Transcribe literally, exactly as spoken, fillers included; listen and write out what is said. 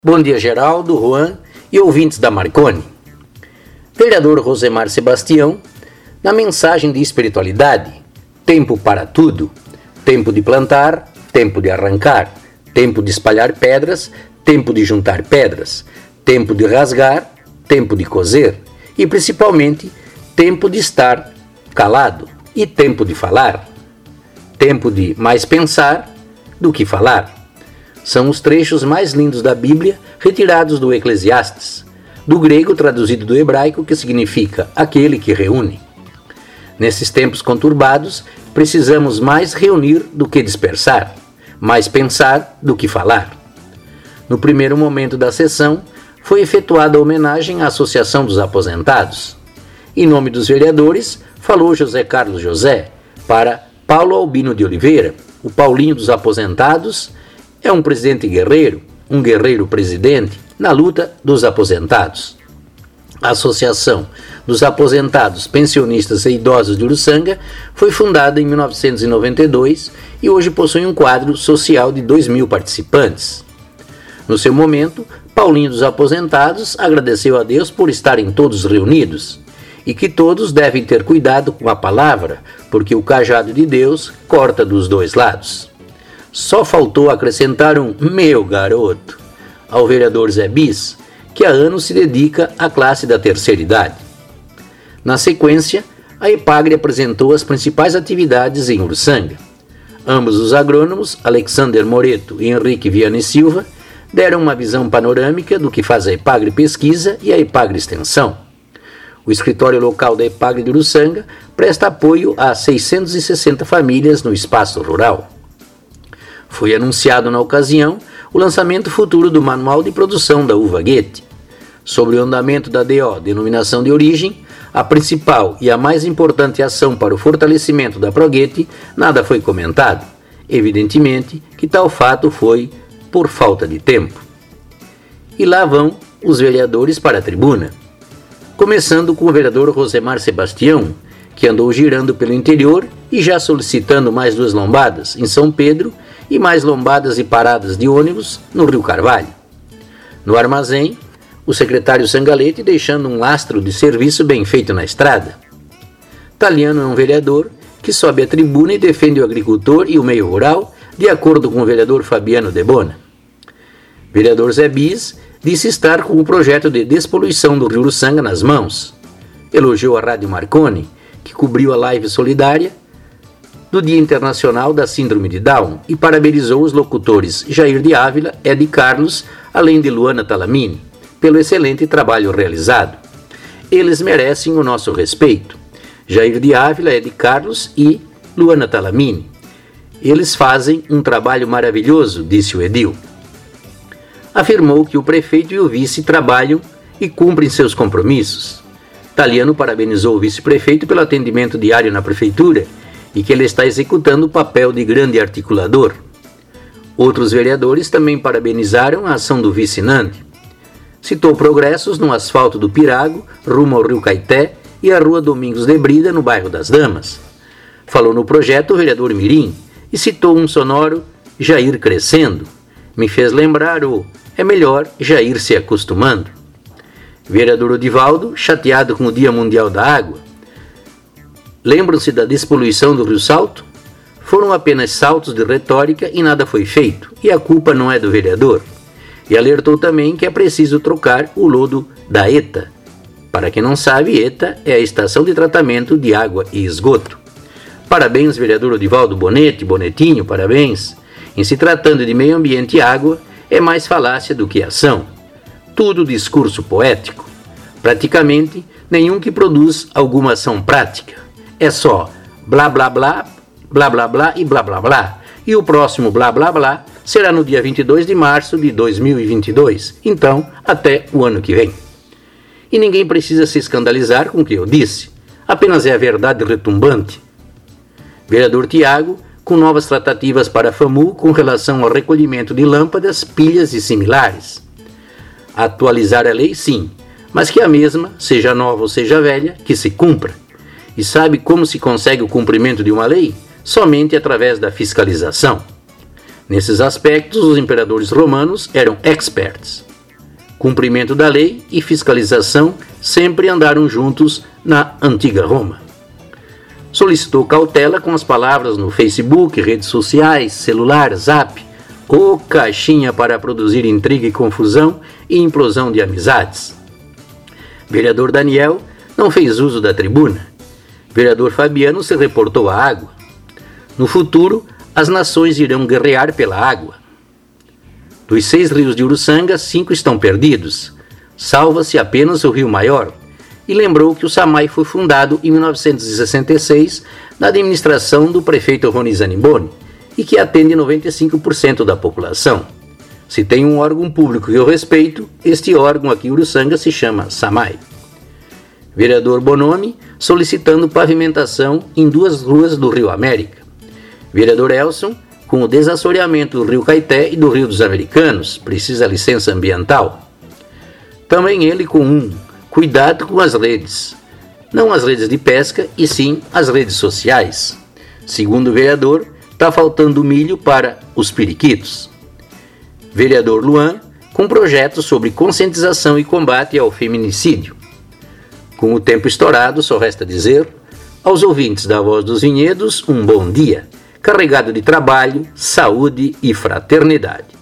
Bom dia, Geraldo, Juan e ouvintes da Marconi. Vereador Rosemar Sebastião, na mensagem de espiritualidade, tempo para tudo, tempo de plantar, tempo de arrancar, tempo de espalhar pedras, tempo de juntar pedras, tempo de rasgar, tempo de coser e, principalmente, tempo de estar calado e tempo de falar, tempo de mais pensar do que falar. São os trechos mais lindos da Bíblia retirados do Eclesiastes, do grego traduzido do hebraico, que significa aquele que reúne. Nesses tempos conturbados, precisamos mais reunir do que dispersar, mais pensar do que falar. No primeiro momento da sessão, foi efetuada a homenagem à Associação dos Aposentados. Em nome dos vereadores, falou José Carlos José para Paulo Albino de Oliveira, o Paulinho dos Aposentados. É um presidente guerreiro, um guerreiro presidente, na luta dos aposentados. A Associação dos Aposentados, Pensionistas e Idosos de Uruçanga foi fundada em mil novecentos e noventa e dois e hoje possui um quadro social de dois mil participantes. No seu momento, Paulinho dos Aposentados agradeceu a Deus por estarem todos reunidos e que todos devem ter cuidado com a palavra, porque o cajado de Deus corta dos dois lados. Só faltou acrescentar um meu garoto ao vereador Zé Bis, que há anos se dedica à classe da terceira idade. Na sequência, a EPAGRE apresentou as principais atividades em Uruçanga. Ambos os agrônomos, Alexander Moreto e Henrique Vianney Silva, deram uma visão panorâmica do que faz a EPAGRE Pesquisa e a EPAGRE Extensão. O escritório local da EPAGRE de Uruçanga presta apoio a seiscentas e sessenta famílias no espaço rural. Foi anunciado na ocasião o lançamento futuro do Manual de Produção da Uva Goethe. Sobre o andamento da D O, Denominação de Origem, a principal e a mais importante ação para o fortalecimento da Progoethe, nada foi comentado. Evidentemente que tal fato foi por falta de tempo. E lá vão os vereadores para a tribuna. Começando com o vereador Rosemar Sebastião, que andou girando pelo interior e já solicitando mais duas lombadas em São Pedro e mais lombadas e paradas de ônibus no Rio Carvalho. No armazém, o secretário Sangalete deixando um lastro de serviço bem feito na estrada. Taliano é um vereador que sobe a tribuna e defende o agricultor e o meio rural, de acordo com o vereador Fabiano Debona. Vereador Zé Bis disse estar com o projeto de despoluição do Rio Uruçanga nas mãos. Elogiou a Rádio Marconi, que cobriu a live solidária do Dia Internacional da Síndrome de Down e parabenizou os locutores Jair de Ávila, Edi Carlos, além de Luana Talamini, pelo excelente trabalho realizado. Eles merecem o nosso respeito. Jair de Ávila, Edi Carlos e Luana Talamini. Eles fazem um trabalho maravilhoso, disse o edil. Afirmou que o prefeito e o vice trabalham e cumprem seus compromissos. Taliano parabenizou o vice-prefeito pelo atendimento diário na prefeitura e que ele está executando o papel de grande articulador. Outros vereadores também parabenizaram a ação do vice Nandi. Citou progressos no asfalto do Pirago, rumo ao Rio Caeté, e a rua Domingos de Brida, no bairro das Damas. Falou no projeto o vereador Mirim e citou um sonoro Jair crescendo. Me fez lembrar o é melhor Jair se acostumando. Vereador Odivaldo, chateado com o Dia Mundial da Água. Lembram-se da despoluição do Rio Salto? Foram apenas saltos de retórica e nada foi feito, e a culpa não é do vereador. E alertou também que é preciso trocar o lodo da ETA. Para quem não sabe, ETA é a Estação de Tratamento de Água e Esgoto. Parabéns, vereador Odivaldo Bonete, Bonetinho, parabéns. Em se tratando de meio ambiente e água, é mais falácia do que ação. Tudo discurso poético. Praticamente nenhum que produz alguma ação prática. É só blá blá blá, blá blá blá e blá blá blá. E o próximo blá blá blá será no dia vinte e dois de março de dois mil e vinte e dois. Então, até o ano que vem. E ninguém precisa se escandalizar com o que eu disse. Apenas é a verdade retumbante. Vereador Tiago, com novas tratativas para a FAMU com relação ao recolhimento de lâmpadas, pilhas e similares. Atualizar a lei, sim, mas que a mesma, seja nova ou seja velha, que se cumpra. E sabe como se consegue o cumprimento de uma lei? Somente através da fiscalização. Nesses aspectos, os imperadores romanos eram experts. Cumprimento da lei e fiscalização sempre andaram juntos na antiga Roma. Solicitou cautela com as palavras no Facebook, redes sociais, celular, zap, ou caixinha para produzir intriga e confusão e implosão de amizades. Vereador Daniel não fez uso da tribuna. Vereador Fabiano se reportou à água. No futuro, as nações irão guerrear pela água. Dos seis rios de Uruçanga, cinco estão perdidos. Salva-se apenas o Rio Maior. E lembrou que o SAMAI foi fundado em mil novecentos e sessenta e seis na administração do prefeito Rony Zanimboni e que atende noventa e cinco por cento da população. Se tem um órgão público que eu respeito, este órgão aqui em Uruçanga se chama SAMAI. Vereador Bonomi solicitando pavimentação em duas ruas do Rio América. Vereador Elson, com o desassoreamento do Rio Caeté e do Rio dos Americanos, precisa licença ambiental. Também ele com um, cuidado com as redes. Não as redes de pesca, e sim as redes sociais. Segundo o vereador, está faltando milho para os periquitos. Vereador Luan, com projetos sobre conscientização e combate ao feminicídio. Com o tempo estourado, só resta dizer aos ouvintes da Voz dos Vinhedos um bom dia, carregado de trabalho, saúde e fraternidade.